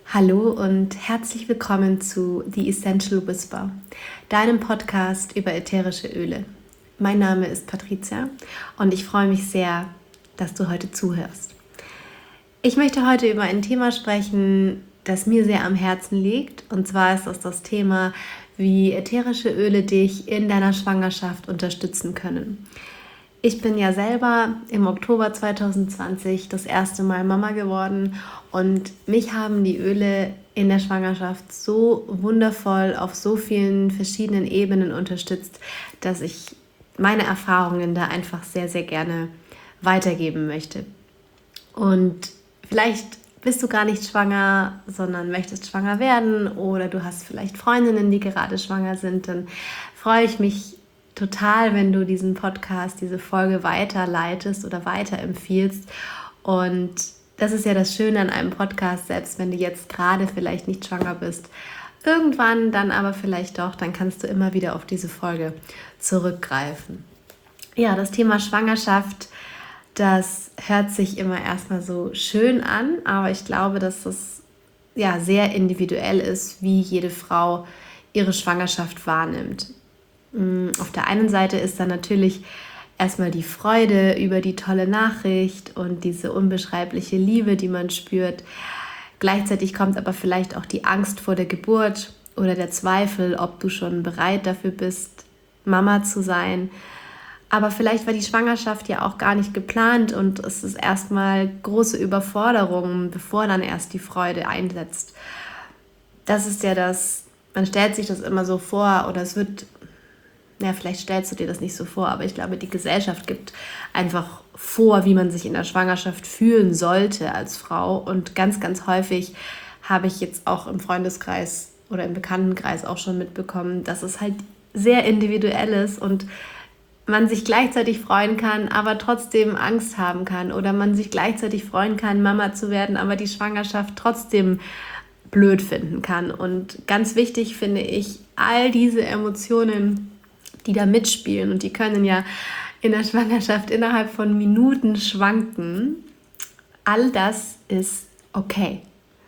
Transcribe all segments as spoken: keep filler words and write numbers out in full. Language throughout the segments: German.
Hallo und herzlich willkommen zu The Essential Whisper, deinem Podcast über ätherische Öle. Mein Name ist Patricia und ich freue mich sehr, dass du heute zuhörst. Ich möchte heute über ein Thema sprechen, das mir sehr am Herzen liegt, und zwar ist das das Thema, wie ätherische Öle dich in deiner Schwangerschaft unterstützen können. Ich bin ja selber im Oktober zwanzig zwanzig das erste Mal Mama geworden und mich haben die Öle in der Schwangerschaft so wundervoll auf so vielen verschiedenen Ebenen unterstützt, dass ich meine Erfahrungen da einfach sehr, sehr gerne weitergeben möchte. Und vielleicht bist du gar nicht schwanger, sondern möchtest schwanger werden, oder du hast vielleicht Freundinnen, die gerade schwanger sind, dann freue ich mich total, wenn du diesen Podcast, diese Folge weiterleitest oder weiterempfiehlst. Und das ist ja das Schöne an einem Podcast, selbst wenn du jetzt gerade vielleicht nicht schwanger bist, irgendwann dann aber vielleicht doch, dann kannst du immer wieder auf diese Folge zurückgreifen. Ja, das Thema Schwangerschaft, das hört sich immer erstmal so schön an, aber ich glaube, dass das ja sehr individuell ist, wie jede Frau ihre Schwangerschaft wahrnimmt. Auf der einen Seite ist dann natürlich erstmal die Freude über die tolle Nachricht und diese unbeschreibliche Liebe, die man spürt. Gleichzeitig kommt aber vielleicht auch die Angst vor der Geburt oder der Zweifel, ob du schon bereit dafür bist, Mama zu sein. Aber vielleicht war die Schwangerschaft ja auch gar nicht geplant und es ist erstmal große Überforderung, bevor dann erst die Freude einsetzt. Das ist ja das, man stellt sich das immer so vor, oder es wird... Ja, vielleicht stellst du dir das nicht so vor, aber ich glaube, die Gesellschaft gibt einfach vor, wie man sich in der Schwangerschaft fühlen sollte als Frau. Und ganz, ganz häufig habe ich jetzt auch im Freundeskreis oder im Bekanntenkreis auch schon mitbekommen, dass es halt sehr individuell ist und man sich gleichzeitig freuen kann, aber trotzdem Angst haben kann. Oder man sich gleichzeitig freuen kann, Mama zu werden, aber die Schwangerschaft trotzdem blöd finden kann. Und ganz wichtig finde ich, all diese Emotionen, die da mitspielen, und die können ja in der Schwangerschaft innerhalb von Minuten schwanken. All das ist okay.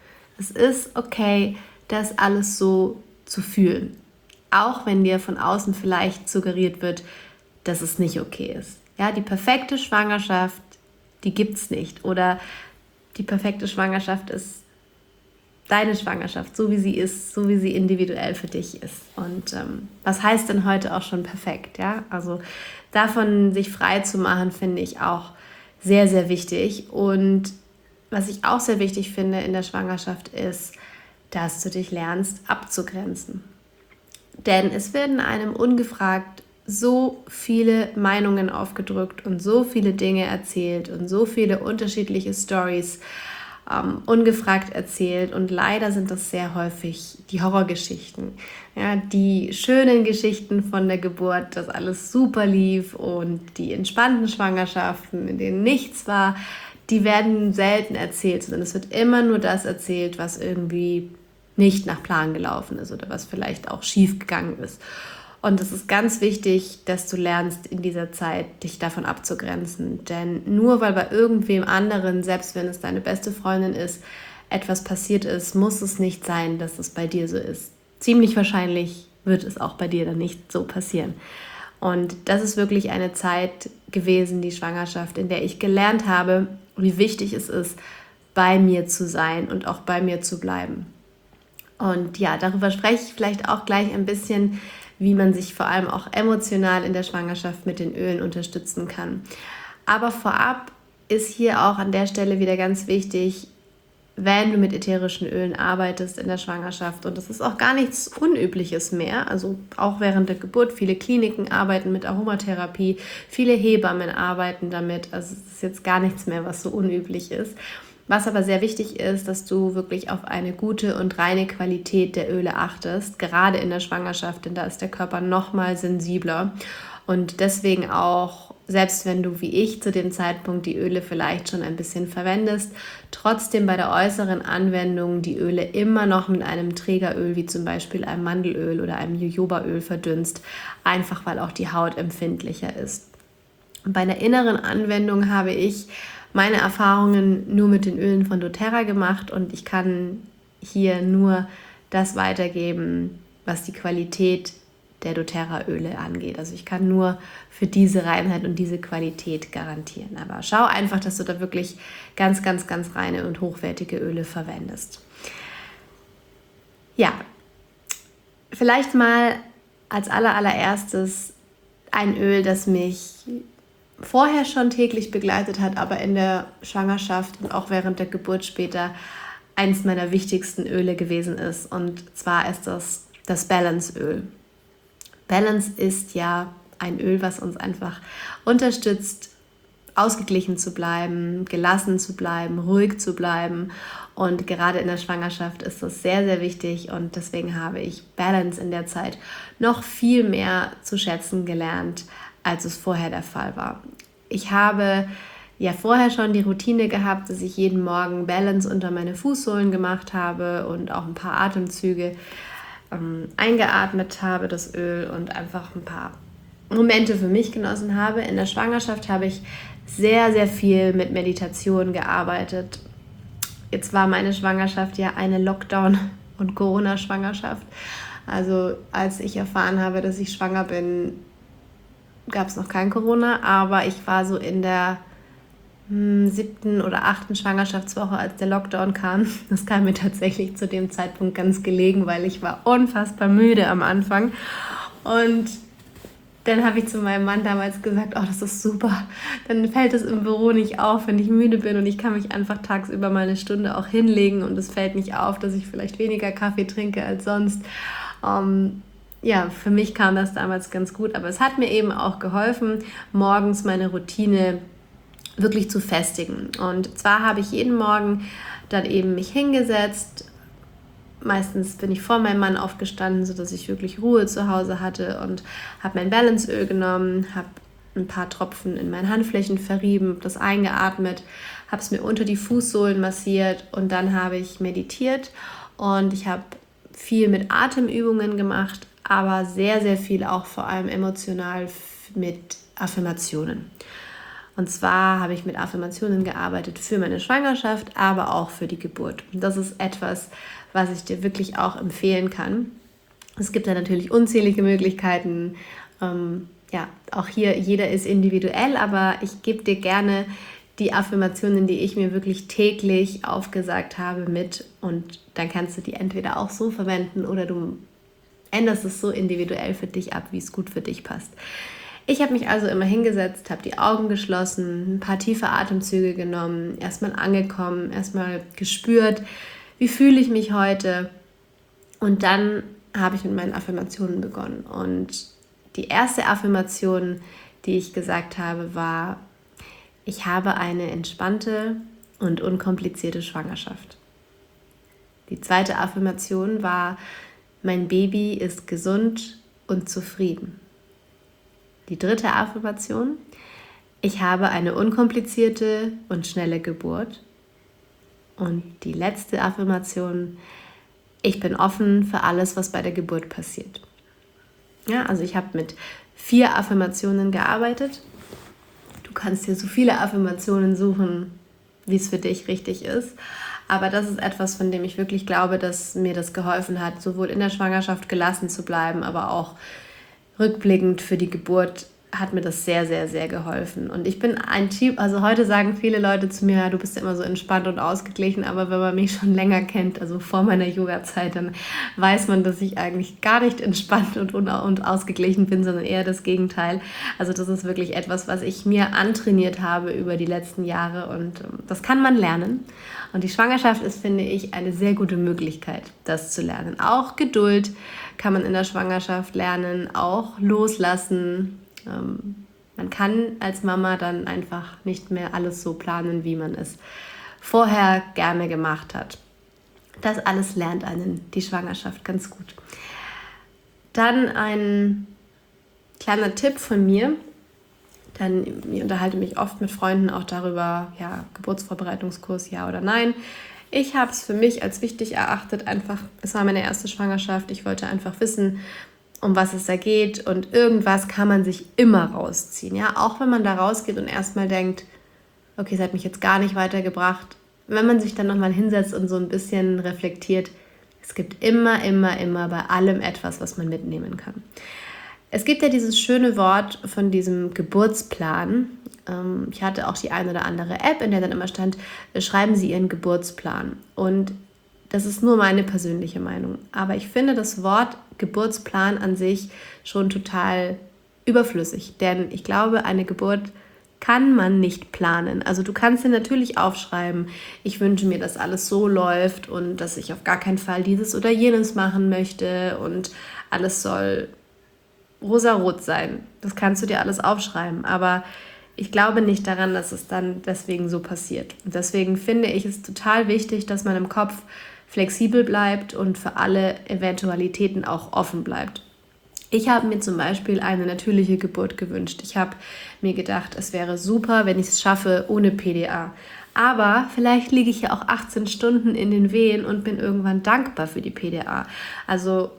Es ist okay, das alles so zu fühlen. Auch wenn dir von außen vielleicht suggeriert wird, dass es nicht okay ist. Ja, die perfekte Schwangerschaft, die gibt es nicht. Oder die perfekte Schwangerschaft ist deine Schwangerschaft, so wie sie ist, so wie sie individuell für dich ist. Und ähm, was heißt denn heute auch schon perfekt? Ja? Also davon sich frei zu machen, finde ich auch sehr, sehr wichtig. Und was ich auch sehr wichtig finde in der Schwangerschaft ist, dass du dich lernst abzugrenzen. Denn es werden einem ungefragt so viele Meinungen aufgedrückt und so viele Dinge erzählt und so viele unterschiedliche Storys Um, ungefragt erzählt, und leider sind das sehr häufig die Horrorgeschichten. Ja, die schönen Geschichten von der Geburt, dass alles super lief, und die entspannten Schwangerschaften, in denen nichts war, die werden selten erzählt, sondern es wird immer nur das erzählt, was irgendwie nicht nach Plan gelaufen ist oder was vielleicht auch schief gegangen ist. Und es ist ganz wichtig, dass du lernst, in dieser Zeit dich davon abzugrenzen. Denn nur weil bei irgendwem anderen, selbst wenn es deine beste Freundin ist, etwas passiert ist, muss es nicht sein, dass es bei dir so ist. Ziemlich wahrscheinlich wird es auch bei dir dann nicht so passieren. Und das ist wirklich eine Zeit gewesen, die Schwangerschaft, in der ich gelernt habe, wie wichtig es ist, bei mir zu sein und auch bei mir zu bleiben. Und ja, darüber spreche ich vielleicht auch gleich ein bisschen, wie man sich vor allem auch emotional in der Schwangerschaft mit den Ölen unterstützen kann. Aber vorab ist hier auch an der Stelle wieder ganz wichtig, wenn du mit ätherischen Ölen arbeitest in der Schwangerschaft, und das ist auch gar nichts Unübliches mehr, also auch während der Geburt, viele Kliniken arbeiten mit Aromatherapie, viele Hebammen arbeiten damit, also es ist jetzt gar nichts mehr, was so unüblich ist. Was aber sehr wichtig ist, dass du wirklich auf eine gute und reine Qualität der Öle achtest, gerade in der Schwangerschaft, denn da ist der Körper nochmal sensibler. Und deswegen auch, selbst wenn du wie ich zu dem Zeitpunkt die Öle vielleicht schon ein bisschen verwendest, trotzdem bei der äußeren Anwendung die Öle immer noch mit einem Trägeröl, wie zum Beispiel einem Mandelöl oder einem Jojobaöl verdünnst, einfach weil auch die Haut empfindlicher ist. Und bei der inneren Anwendung habe ich meine Erfahrungen nur mit den Ölen von doTERRA gemacht, und ich kann hier nur das weitergeben, was die Qualität der doTERRA-Öle angeht. Also ich kann nur für diese Reinheit und diese Qualität garantieren. Aber schau einfach, dass du da wirklich ganz, ganz, ganz reine und hochwertige Öle verwendest. Ja, vielleicht mal als aller, allererstes ein Öl, das mich vorher schon täglich begleitet hat, aber in der Schwangerschaft und auch während der Geburt später eins meiner wichtigsten Öle gewesen ist. Und zwar ist das das Balance-Öl. Balance ist ja ein Öl, was uns einfach unterstützt, ausgeglichen zu bleiben, gelassen zu bleiben, ruhig zu bleiben. Und gerade in der Schwangerschaft ist das sehr, sehr wichtig. Und deswegen habe ich Balance in der Zeit noch viel mehr zu schätzen gelernt, als es vorher der Fall war. Ich habe ja vorher schon die Routine gehabt, dass ich jeden Morgen Balance unter meine Fußsohlen gemacht habe und auch ein paar Atemzüge ähm, eingeatmet habe, das Öl, und einfach ein paar Momente für mich genossen habe. In der Schwangerschaft habe ich sehr, sehr viel mit Meditation gearbeitet. Jetzt war meine Schwangerschaft ja eine Lockdown- und Corona-Schwangerschaft. Also als ich erfahren habe, dass ich schwanger bin, gab es noch kein Corona, aber ich war so in der hm, siebten oder achten Schwangerschaftswoche, als der Lockdown kam. Das kam mir tatsächlich zu dem Zeitpunkt ganz gelegen, weil ich war unfassbar müde am Anfang. Und dann habe ich zu meinem Mann damals gesagt, oh, das ist super, dann fällt es im Büro nicht auf, wenn ich müde bin, und ich kann mich einfach tagsüber mal eine Stunde auch hinlegen und es fällt nicht auf, dass ich vielleicht weniger Kaffee trinke als sonst. Ähm, ja, für mich kam das damals ganz gut, aber es hat mir eben auch geholfen, morgens meine Routine wirklich zu festigen. Und zwar habe ich jeden Morgen dann eben mich hingesetzt. Meistens bin ich vor meinem Mann aufgestanden, sodass ich wirklich Ruhe zu Hause hatte, und habe mein Balanceöl genommen, habe ein paar Tropfen in meinen Handflächen verrieben, das eingeatmet, habe es mir unter die Fußsohlen massiert, und dann habe ich meditiert, und ich habe viel mit Atemübungen gemacht, aber sehr, sehr viel auch vor allem emotional mit Affirmationen. Und zwar habe ich mit Affirmationen gearbeitet für meine Schwangerschaft, aber auch für die Geburt. Und das ist etwas, was ich dir wirklich auch empfehlen kann. Es gibt ja natürlich unzählige Möglichkeiten. Ähm, ja, auch hier, jeder ist individuell, aber ich gebe dir gerne die Affirmationen, die ich mir wirklich täglich aufgesagt habe, mit. Und dann kannst du die entweder auch so verwenden oder du änderst es so individuell für dich ab, wie es gut für dich passt. Ich habe mich also immer hingesetzt, habe die Augen geschlossen, ein paar tiefe Atemzüge genommen, erstmal angekommen, erstmal gespürt, wie fühle ich mich heute, und dann habe ich mit meinen Affirmationen begonnen. Und die erste Affirmation, die ich gesagt habe, war: Ich habe eine entspannte und unkomplizierte Schwangerschaft. Die zweite Affirmation war: Mein Baby ist gesund und zufrieden. Die dritte Affirmation: Ich habe eine unkomplizierte und schnelle Geburt. Und die letzte Affirmation: Ich bin offen für alles, was bei der Geburt passiert. Ja, also ich habe mit vier Affirmationen gearbeitet. Du kannst dir so viele Affirmationen suchen, wie es für dich richtig ist. Aber das ist etwas, von dem ich wirklich glaube, dass mir das geholfen hat, sowohl in der Schwangerschaft gelassen zu bleiben, aber auch rückblickend für die Geburt hat mir das sehr, sehr, sehr geholfen. Und ich bin ein Typ, also heute sagen viele Leute zu mir, du bist ja immer so entspannt und ausgeglichen, aber wenn man mich schon länger kennt, also vor meiner Yoga-Zeit, dann weiß man, dass ich eigentlich gar nicht entspannt und, und ausgeglichen bin, sondern eher das Gegenteil. Also das ist wirklich etwas, was ich mir antrainiert habe über die letzten Jahre, und das kann man lernen. Und die Schwangerschaft ist, finde ich, eine sehr gute Möglichkeit, das zu lernen. Auch Geduld kann man in der Schwangerschaft lernen, auch loslassen. Ähm, man kann als Mama dann einfach nicht mehr alles so planen, wie man es vorher gerne gemacht hat. Das alles lernt einen die Schwangerschaft ganz gut. Dann ein kleiner Tipp von mir. Dann, ich unterhalte mich oft mit Freunden auch darüber, ja, Geburtsvorbereitungskurs, ja oder nein. Ich habe es für mich als wichtig erachtet, einfach, es war meine erste Schwangerschaft, ich wollte einfach wissen, um was es da geht, und irgendwas kann man sich immer rausziehen. Ja? Auch wenn man da rausgeht und erstmal denkt, okay, es hat mich jetzt gar nicht weitergebracht, wenn man sich dann nochmal hinsetzt und so ein bisschen reflektiert, es gibt immer, immer, immer bei allem etwas, was man mitnehmen kann. Es gibt ja dieses schöne Wort von diesem Geburtsplan. Ich hatte auch die eine oder andere App, in der dann immer stand, schreiben Sie Ihren Geburtsplan. Und das ist nur meine persönliche Meinung. Aber ich finde das Wort Geburtsplan an sich schon total überflüssig. Denn ich glaube, eine Geburt kann man nicht planen. Also du kannst dir natürlich aufschreiben, ich wünsche mir, dass alles so läuft und dass ich auf gar keinen Fall dieses oder jenes machen möchte und alles soll rosarot sein. Das kannst du dir alles aufschreiben. Aber ich glaube nicht daran, dass es dann deswegen so passiert. Und deswegen finde ich es total wichtig, dass man im Kopf flexibel bleibt und für alle Eventualitäten auch offen bleibt. Ich habe mir zum Beispiel eine natürliche Geburt gewünscht. Ich habe mir gedacht, es wäre super, wenn ich es schaffe ohne P D A. Aber vielleicht liege ich ja auch achtzehn Stunden in den Wehen und bin irgendwann dankbar für die P D A. Also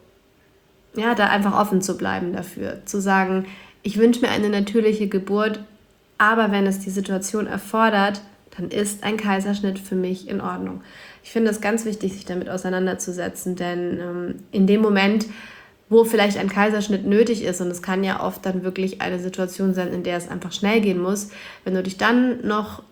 ja, da einfach offen zu bleiben dafür. Zu sagen, ich wünsche mir eine natürliche Geburt, aber wenn es die Situation erfordert, dann ist ein Kaiserschnitt für mich in Ordnung. Ich finde es ganz wichtig, sich damit auseinanderzusetzen, denn ähm, in dem Moment, wo vielleicht ein Kaiserschnitt nötig ist, und es kann ja oft dann wirklich eine Situation sein, in der es einfach schnell gehen muss, wenn du dich dann noch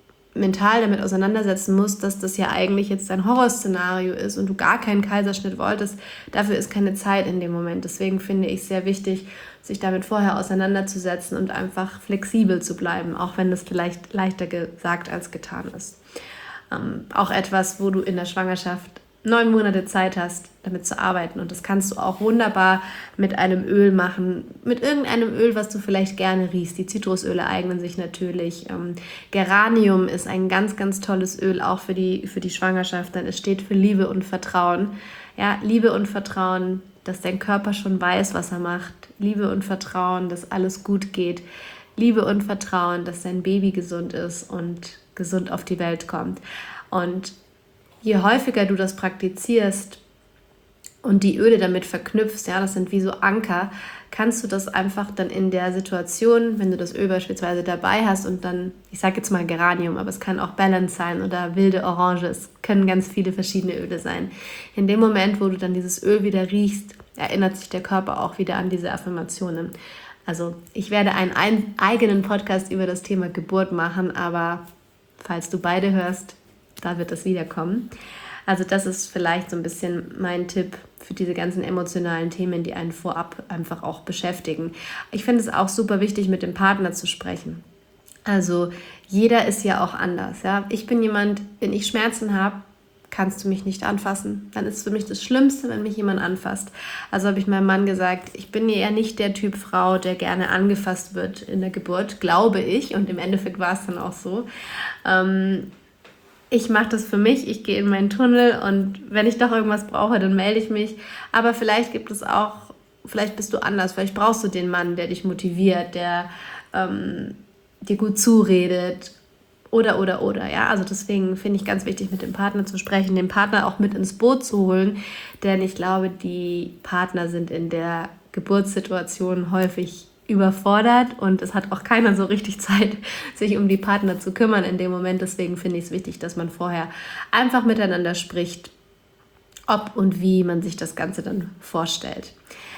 mental damit auseinandersetzen musst, dass das ja eigentlich jetzt ein Horrorszenario ist und du gar keinen Kaiserschnitt wolltest, dafür ist keine Zeit in dem Moment. Deswegen finde ich es sehr wichtig, sich damit vorher auseinanderzusetzen und einfach flexibel zu bleiben, auch wenn das vielleicht leichter gesagt als getan ist. Ähm, auch etwas, wo du in der Schwangerschaft neun Monate Zeit hast, damit zu arbeiten. Und das kannst du auch wunderbar mit einem Öl machen, mit irgendeinem Öl, was du vielleicht gerne riechst. Die Zitrusöle eignen sich natürlich. Ähm, Geranium ist ein ganz, ganz tolles Öl, auch für die, für die Schwangerschaft, denn es steht für Liebe und Vertrauen. Ja, Liebe und Vertrauen, dass dein Körper schon weiß, was er macht. Liebe und Vertrauen, dass alles gut geht. Liebe und Vertrauen, dass dein Baby gesund ist und gesund auf die Welt kommt. Und je häufiger du das praktizierst und die Öle damit verknüpfst, ja, das sind wie so Anker, kannst du das einfach dann in der Situation, wenn du das Öl beispielsweise dabei hast und dann, ich sage jetzt mal Geranium, aber es kann auch Balance sein oder wilde Orange, es können ganz viele verschiedene Öle sein. In dem Moment, wo du dann dieses Öl wieder riechst, erinnert sich der Körper auch wieder an diese Affirmationen. Also ich werde einen ein, eigenen Podcast über das Thema Geburt machen, aber falls du beide hörst, da wird es wiederkommen. Also das ist vielleicht so ein bisschen mein Tipp für diese ganzen emotionalen Themen, die einen vorab einfach auch beschäftigen. Ich finde es auch super wichtig, mit dem Partner zu sprechen. Also jeder ist ja auch anders. Ja? Ich bin jemand, wenn ich Schmerzen habe, kannst du mich nicht anfassen. Dann ist es für mich das Schlimmste, wenn mich jemand anfasst. Also habe ich meinem Mann gesagt, ich bin eher nicht der Typ Frau, der gerne angefasst wird in der Geburt, glaube ich. Und im Endeffekt war es dann auch so. Ähm, Ich mache das für mich, ich gehe in meinen Tunnel und wenn ich doch irgendwas brauche, dann melde ich mich. Aber vielleicht gibt es auch, vielleicht bist du anders, vielleicht brauchst du den Mann, der dich motiviert, der ähm, dir gut zuredet oder, oder, oder. Ja, also deswegen finde ich ganz wichtig, mit dem Partner zu sprechen, den Partner auch mit ins Boot zu holen, denn ich glaube, die Partner sind in der Geburtssituation häufig überfordert und es hat auch keiner so richtig Zeit, sich um die Partner zu kümmern in dem Moment. Deswegen finde ich es wichtig, dass man vorher einfach miteinander spricht, ob und wie man sich das Ganze dann vorstellt.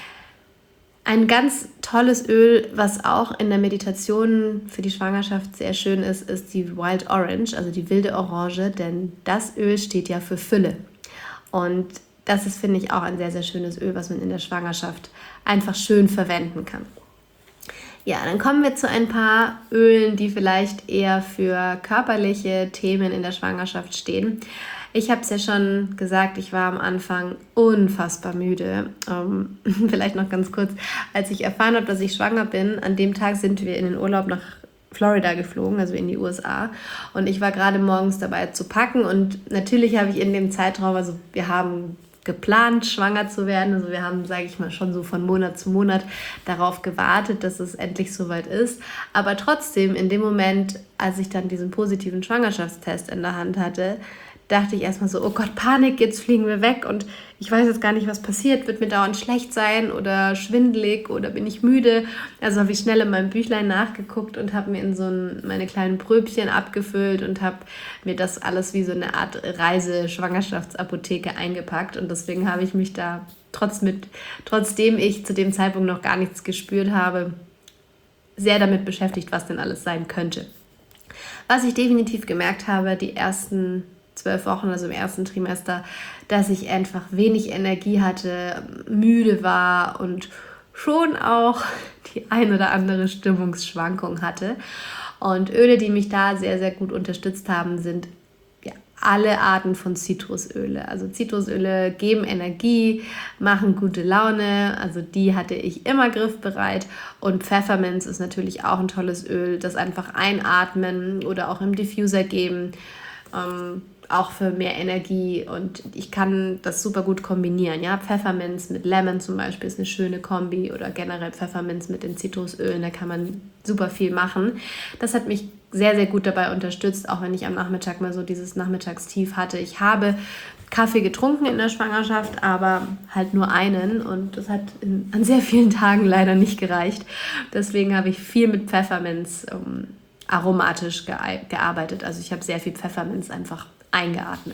Ein ganz tolles Öl, was auch in der Meditation für die Schwangerschaft sehr schön ist, ist die Wild Orange, also die wilde Orange, denn das Öl steht ja für Fülle. Und das ist, finde ich, auch ein sehr, sehr schönes Öl, was man in der Schwangerschaft einfach schön verwenden kann. Ja, dann kommen wir zu ein paar Ölen, die vielleicht eher für körperliche Themen in der Schwangerschaft stehen. Ich habe es ja schon gesagt, ich war am Anfang unfassbar müde. Ähm, vielleicht noch ganz kurz, als ich erfahren habe, dass ich schwanger bin, an dem Tag sind wir in den Urlaub nach Florida geflogen, also in die U S A. Und ich war gerade morgens dabei zu packen und natürlich habe ich in dem Zeitraum, also wir haben geplant, schwanger zu werden. Also wir haben, sage ich mal, schon so von Monat zu Monat darauf gewartet, dass es endlich soweit ist. Aber trotzdem, in dem Moment, als ich dann diesen positiven Schwangerschaftstest in der Hand hatte, dachte ich erstmal so, oh Gott, Panik, jetzt fliegen wir weg und ich weiß jetzt gar nicht, was passiert. Wird mir dauernd schlecht sein oder schwindelig oder bin ich müde? Also habe ich schnell in meinem Büchlein nachgeguckt und habe mir in so ein, meine kleinen Pröbchen abgefüllt und habe mir das alles wie so eine Art Reise-Schwangerschaftsapotheke eingepackt. Und deswegen habe ich mich da, trotz mit, trotzdem ich zu dem Zeitpunkt noch gar nichts gespürt habe, sehr damit beschäftigt, was denn alles sein könnte. Was ich definitiv gemerkt habe, die ersten zwölf Wochen, also im ersten Trimester, dass ich einfach wenig Energie hatte, müde war und schon auch die ein oder andere Stimmungsschwankung hatte. Und Öle, die mich da sehr, sehr gut unterstützt haben, sind ja, alle Arten von Zitrusöle. Also Zitrusöle geben Energie, machen gute Laune, also die hatte ich immer griffbereit. Und Pfefferminz ist natürlich auch ein tolles Öl, das einfach einatmen oder auch im Diffuser geben, ähm, auch für mehr Energie, und ich kann das super gut kombinieren. Ja? Pfefferminz mit Lemon zum Beispiel ist eine schöne Kombi, oder generell Pfefferminz mit den Zitrusölen, da kann man super viel machen. Das hat mich sehr, sehr gut dabei unterstützt, auch wenn ich am Nachmittag mal so dieses Nachmittagstief hatte. Ich habe Kaffee getrunken in der Schwangerschaft, aber halt nur einen, und das hat in, an sehr vielen Tagen leider nicht gereicht. Deswegen habe ich viel mit Pfefferminz um, aromatisch ge- gearbeitet. Also ich habe sehr viel Pfefferminz einfach eingeatmet.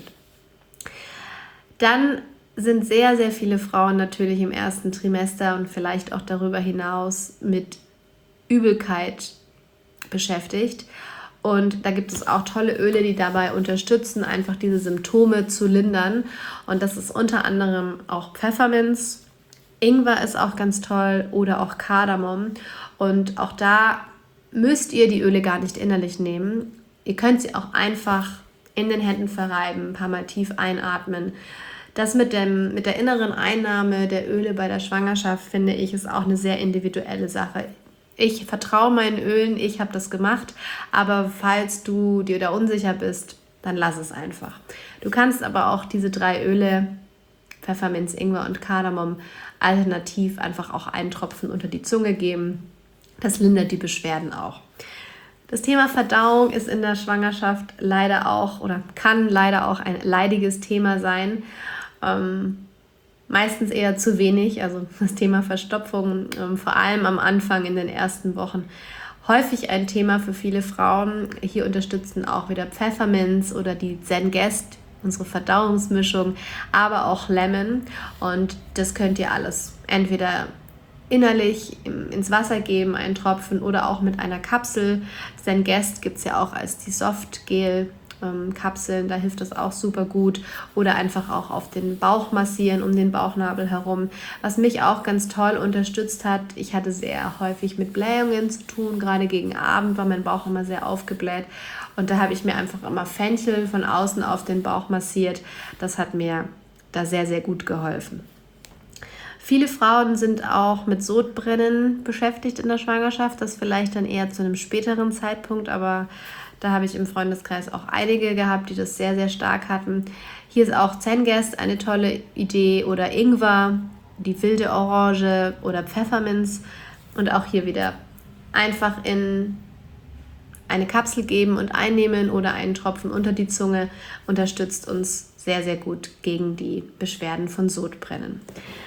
Dann sind sehr, sehr viele Frauen natürlich im ersten Trimester und vielleicht auch darüber hinaus mit Übelkeit beschäftigt. Und da gibt es auch tolle Öle, die dabei unterstützen, einfach diese Symptome zu lindern. Und das ist unter anderem auch Pfefferminz. Ingwer ist auch ganz toll, oder auch Kardamom. Und auch da müsst ihr die Öle gar nicht innerlich nehmen. Ihr könnt sie auch einfach in den Händen verreiben, ein paar Mal tief einatmen. Das mit, dem, mit der inneren Einnahme der Öle bei der Schwangerschaft, finde ich, ist auch eine sehr individuelle Sache. Ich vertraue meinen Ölen, ich habe das gemacht, aber falls du dir da unsicher bist, dann lass es einfach. Du kannst aber auch diese drei Öle, Pfefferminz, Ingwer und Kardamom, alternativ einfach auch einen Tropfen unter die Zunge geben. Das lindert die Beschwerden auch. Das Thema Verdauung ist in der Schwangerschaft leider auch oder kann leider auch ein leidiges Thema sein. Ähm, meistens eher zu wenig, also das Thema Verstopfung, ähm, vor allem am Anfang in den ersten Wochen, häufig ein Thema für viele Frauen. Hier unterstützen auch wieder Pfefferminz oder die Zengest, unsere Verdauungsmischung, aber auch Lemon, und das könnt ihr alles entweder innerlich ins Wasser geben, einen Tropfen, oder auch mit einer Kapsel. Zengest gibt es ja auch als die Softgel-Kapseln, da hilft das auch super gut. Oder einfach auch auf den Bauch massieren, um den Bauchnabel herum. Was mich auch ganz toll unterstützt hat, ich hatte sehr häufig mit Blähungen zu tun, gerade gegen Abend war mein Bauch immer sehr aufgebläht. Und da habe ich mir einfach immer Fenchel von außen auf den Bauch massiert. Das hat mir da sehr, sehr gut geholfen. Viele Frauen sind auch mit Sodbrennen beschäftigt in der Schwangerschaft, das vielleicht dann eher zu einem späteren Zeitpunkt, aber da habe ich im Freundeskreis auch einige gehabt, die das sehr, sehr stark hatten. Hier ist auch Zengest eine tolle Idee, oder Ingwer, die wilde Orange oder Pfefferminz, und auch hier wieder einfach in eine Kapsel geben und einnehmen oder einen Tropfen unter die Zunge, unterstützt uns sehr, sehr gut gegen die Beschwerden von Sodbrennen.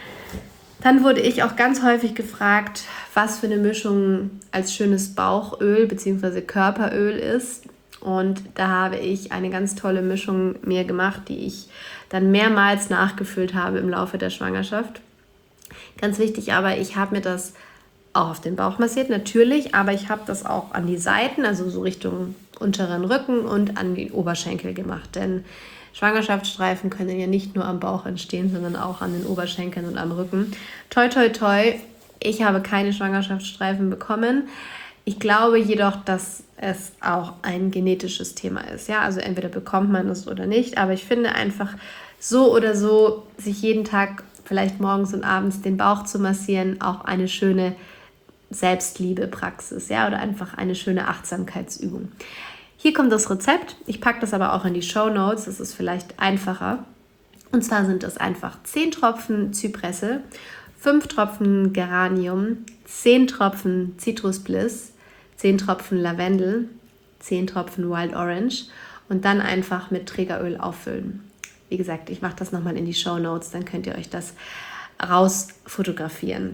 Dann wurde ich auch ganz häufig gefragt, was für eine Mischung als schönes Bauchöl bzw. Körperöl ist. Und da habe ich eine ganz tolle Mischung mir gemacht, die ich dann mehrmals nachgefüllt habe im Laufe der Schwangerschaft. Ganz wichtig aber, ich habe mir das auch auf den Bauch massiert, natürlich, aber ich habe das auch an die Seiten, also so Richtung unteren Rücken und an die Oberschenkel gemacht. Denn Schwangerschaftsstreifen können ja nicht nur am Bauch entstehen, sondern auch an den Oberschenkeln und am Rücken. Toi, toi, toi, ich habe keine Schwangerschaftsstreifen bekommen. Ich glaube jedoch, dass es auch ein genetisches Thema ist. Ja? Also entweder bekommt man es oder nicht, aber ich finde einfach so oder so, sich jeden Tag vielleicht morgens und abends den Bauch zu massieren, auch eine schöne Selbstliebe-Praxis, ja? Oder einfach eine schöne Achtsamkeitsübung. Hier kommt das Rezept. Ich packe das aber auch in die Shownotes, das ist vielleicht einfacher. Und zwar sind es einfach zehn Tropfen Zypresse, fünf Tropfen Geranium, zehn Tropfen Citrus Bliss, zehn Tropfen Lavendel, zehn Tropfen Wild Orange und dann einfach mit Trägeröl auffüllen. Wie gesagt, ich mache das nochmal in die Shownotes, dann könnt ihr euch das rausfotografieren.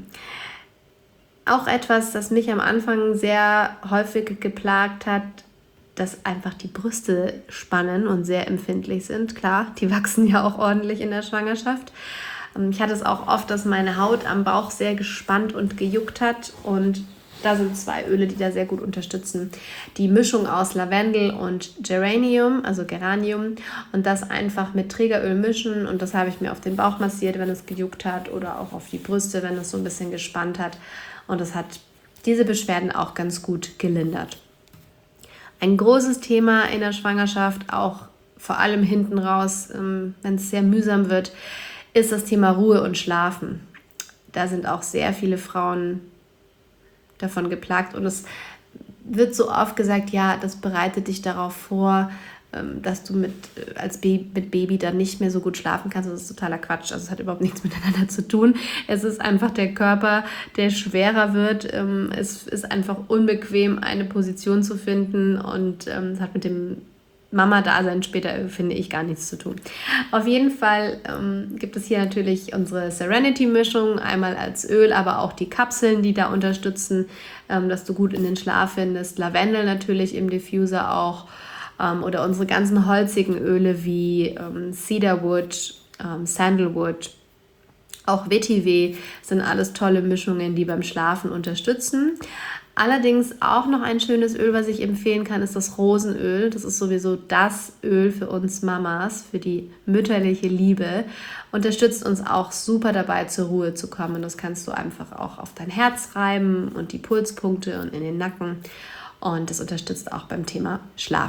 Auch etwas, das mich am Anfang sehr häufig geplagt hat, dass einfach die Brüste spannen und sehr empfindlich sind. Klar, die wachsen ja auch ordentlich in der Schwangerschaft. Ich hatte es auch oft, dass meine Haut am Bauch sehr gespannt und gejuckt hat, und da sind zwei Öle, die da sehr gut unterstützen. Die Mischung aus Lavendel und Geranium, also Geranium, und das einfach mit Trägeröl mischen, und das habe ich mir auf den Bauch massiert, wenn es gejuckt hat, oder auch auf die Brüste, wenn es so ein bisschen gespannt hat, und das hat diese Beschwerden auch ganz gut gelindert. Ein großes Thema in der Schwangerschaft, auch vor allem hinten raus, wenn es sehr mühsam wird, ist das Thema Ruhe und Schlafen. Da sind auch sehr viele Frauen davon geplagt, und es wird so oft gesagt, ja, das bereitet dich darauf vor, dass du mit, als Baby, mit Baby dann nicht mehr so gut schlafen kannst. Das ist totaler Quatsch. Also es hat überhaupt nichts miteinander zu tun. Es ist einfach der Körper, der schwerer wird. Es ist einfach unbequem, eine Position zu finden, und es hat mit dem Mama-Dasein später, finde ich, gar nichts zu tun. Auf jeden Fall ähm, gibt es hier natürlich unsere Serenity-Mischung, einmal als Öl, aber auch die Kapseln, die da unterstützen, ähm, dass du gut in den Schlaf findest. Lavendel natürlich im Diffuser auch, ähm, oder unsere ganzen holzigen Öle wie ähm, Cedarwood, ähm, Sandalwood, auch Vetiver sind alles tolle Mischungen, die beim Schlafen unterstützen. Allerdings auch noch ein schönes Öl, was ich empfehlen kann, ist das Rosenöl. Das ist sowieso das Öl für uns Mamas, für die mütterliche Liebe. Unterstützt uns auch super dabei, zur Ruhe zu kommen. Das kannst du einfach auch auf dein Herz reiben und die Pulspunkte und in den Nacken. Und das unterstützt auch beim Thema Schlaf.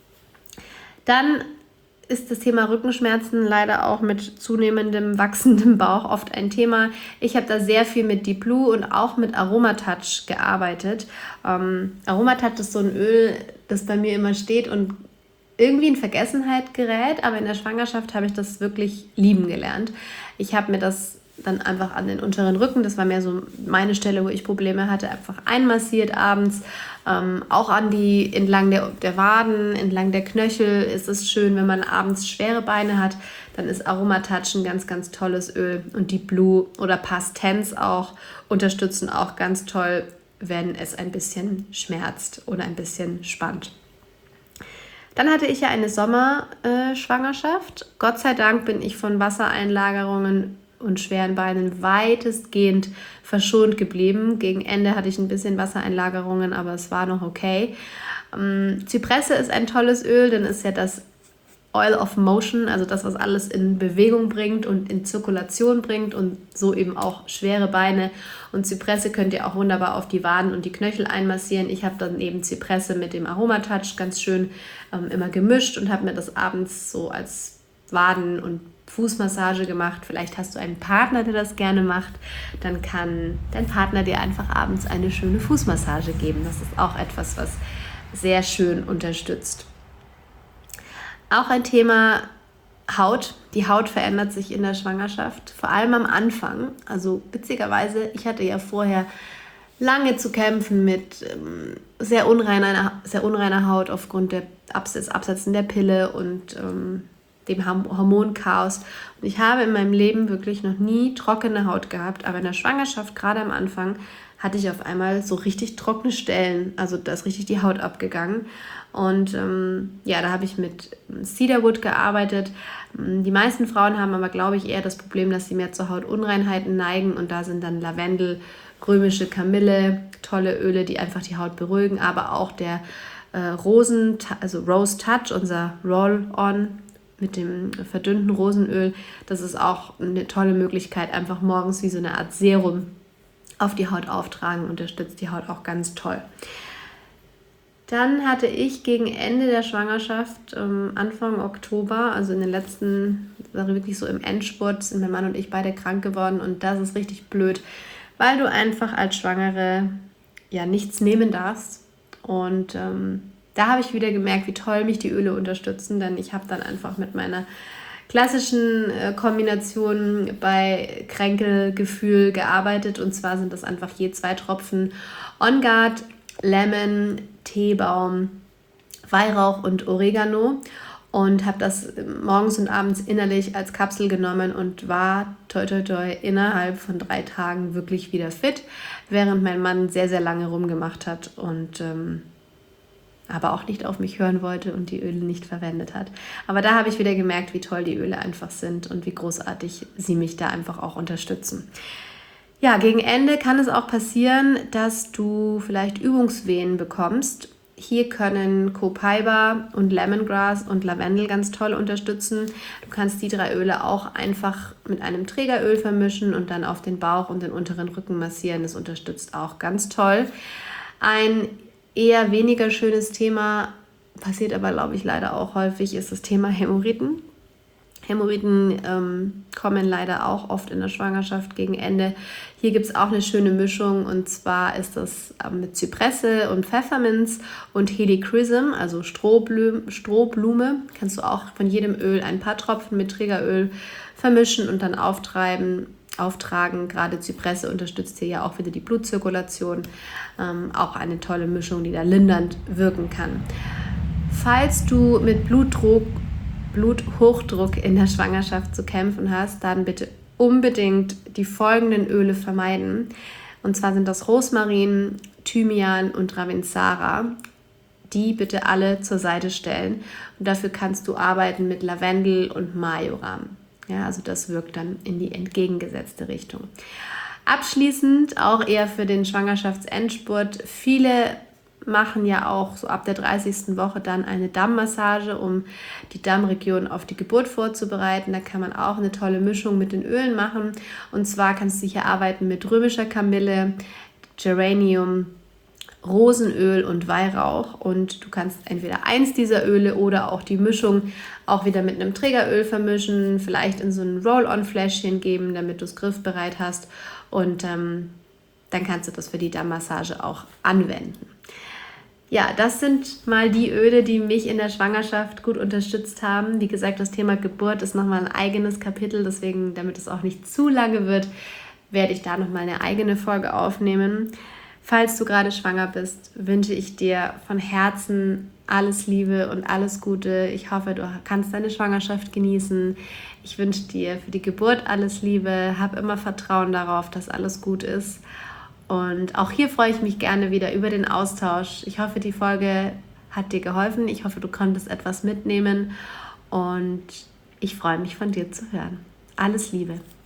Dann ist das Thema Rückenschmerzen leider auch mit zunehmendem, wachsendem Bauch oft ein Thema. Ich habe da sehr viel mit Deep Blue und auch mit Aromatouch gearbeitet. Ähm, Aromatouch ist so ein Öl, das bei mir immer steht und irgendwie in Vergessenheit gerät, aber in der Schwangerschaft habe ich das wirklich lieben gelernt. Ich habe mir das dann einfach an den unteren Rücken, das war mehr so meine Stelle, wo ich Probleme hatte, einfach einmassiert abends. Ähm, auch an die, entlang der, der Waden, entlang der Knöchel ist es schön, wenn man abends schwere Beine hat, dann ist Aromatouch ein ganz, ganz tolles Öl, und Deep Blue oder Past Tense auch unterstützen auch ganz toll, wenn es ein bisschen schmerzt oder ein bisschen spannt. Dann hatte ich ja eine Sommerschwangerschaft. Äh, Gott sei Dank bin ich von Wassereinlagerungen und schweren Beinen weitestgehend verschont geblieben. Gegen Ende hatte ich ein bisschen Wassereinlagerungen, aber es war noch okay. Ähm, Zypresse ist ein tolles Öl, denn es ist ja das Oil of Motion, also das, was alles in Bewegung bringt und in Zirkulation bringt, und so eben auch schwere Beine. Und Zypresse könnt ihr auch wunderbar auf die Waden und die Knöchel einmassieren. Ich habe dann eben Zypresse mit dem Aromatouch ganz schön ähm, immer gemischt und habe mir das abends so als Waden- und Fußmassage gemacht. Vielleicht hast du einen Partner, der das gerne macht. Dann kann dein Partner dir einfach abends eine schöne Fußmassage geben. Das ist auch etwas, was sehr schön unterstützt. Auch ein Thema Haut. Die Haut verändert sich in der Schwangerschaft, vor allem am Anfang. Also witzigerweise, ich hatte ja vorher lange zu kämpfen mit ähm, sehr unreiner, sehr unreiner Haut aufgrund der Absatz, Absetzen der Pille und ähm, dem Hormonchaos. Und ich habe in meinem Leben wirklich noch nie trockene Haut gehabt, aber in der Schwangerschaft, gerade am Anfang, hatte ich auf einmal so richtig trockene Stellen. Also da ist richtig die Haut abgegangen. Und ähm, ja, da habe ich mit Cedarwood gearbeitet. Die meisten Frauen haben aber, glaube ich, eher das Problem, dass sie mehr zu Hautunreinheiten neigen. Und da sind dann Lavendel, römische Kamille, tolle Öle, die einfach die Haut beruhigen. Aber auch der äh, Rosen, also Rose Touch, unser Roll-On mit dem verdünnten Rosenöl. Das ist auch eine tolle Möglichkeit, einfach morgens wie so eine Art Serum auf die Haut auftragen, unterstützt die Haut auch ganz toll. Dann hatte ich gegen Ende der Schwangerschaft, ähm, Anfang Oktober, also in den letzten, war wirklich so im Endspurt, sind mein Mann und ich beide krank geworden, und das ist richtig blöd, weil du einfach als Schwangere ja nichts nehmen darfst. Und ähm, da habe ich wieder gemerkt, wie toll mich die Öle unterstützen, denn ich habe dann einfach mit meiner klassischen äh, Kombination bei Kränkelgefühl gearbeitet, und zwar sind das einfach je zwei Tropfen On Guard, Lemon, Teebaum, Weihrauch und Oregano und habe das morgens und abends innerlich als Kapsel genommen und war toi toi toi innerhalb von drei Tagen wirklich wieder fit, während mein Mann sehr, sehr lange rumgemacht hat und ähm, aber auch nicht auf mich hören wollte und die Öle nicht verwendet hat. Aber da habe ich wieder gemerkt, wie toll die Öle einfach sind und wie großartig sie mich da einfach auch unterstützen. Ja, gegen Ende kann es auch passieren, dass du vielleicht Übungswehen bekommst. Hier können Copaiba und Lemongrass und Lavendel ganz toll unterstützen. Du kannst die drei Öle auch einfach mit einem Trägeröl vermischen und dann auf den Bauch und den unteren Rücken massieren. Das unterstützt auch ganz toll. Ein eher weniger schönes Thema, passiert aber, glaube ich, leider auch häufig, ist das Thema Hämorrhoiden. Hämorrhoiden ähm, kommen leider auch oft in der Schwangerschaft gegen Ende. Hier gibt es auch eine schöne Mischung und zwar ist das ähm, mit Zypresse und Pfefferminz und Helichrysum, also Strohblume, Strohblume. Kannst du auch von jedem Öl ein paar Tropfen mit Trägeröl vermischen und dann auftreiben, auftragen. Gerade Zypresse unterstützt hier ja auch wieder die Blutzirkulation. Ähm, auch eine tolle Mischung, die da lindernd wirken kann. Falls du mit Blutdruck Bluthochdruck in der Schwangerschaft zu kämpfen hast, dann bitte unbedingt die folgenden Öle vermeiden. Und zwar sind das Rosmarin, Thymian und Ravintsara. Die bitte alle zur Seite stellen. Und dafür kannst du arbeiten mit Lavendel und Majoram. Ja, also das wirkt dann in die entgegengesetzte Richtung. Abschließend auch eher für den Schwangerschaftsendspurt. Viele machen ja auch so ab der dreißigsten Woche dann eine Dammmassage, um die Dammregion auf die Geburt vorzubereiten. Da kann man auch eine tolle Mischung mit den Ölen machen. Und zwar kannst du hier arbeiten mit römischer Kamille, Geranium, Rosenöl und Weihrauch. Und du kannst entweder eins dieser Öle oder auch die Mischung auch wieder mit einem Trägeröl vermischen, vielleicht in so ein Roll-on-Fläschchen geben, damit du es griffbereit hast. Und ähm, dann kannst du das für die Dammmassage auch anwenden. Ja, das sind mal die Öle, die mich in der Schwangerschaft gut unterstützt haben. Wie gesagt, das Thema Geburt ist nochmal ein eigenes Kapitel, deswegen, damit es auch nicht zu lange wird, werde ich da nochmal eine eigene Folge aufnehmen. Falls du gerade schwanger bist, wünsche ich dir von Herzen alles Liebe und alles Gute. Ich hoffe, du kannst deine Schwangerschaft genießen. Ich wünsche dir für die Geburt alles Liebe. Hab immer Vertrauen darauf, dass alles gut ist. Und auch hier freue ich mich gerne wieder über den Austausch. Ich hoffe, die Folge hat dir geholfen. Ich hoffe, du konntest etwas mitnehmen. Und ich freue mich, von dir zu hören. Alles Liebe.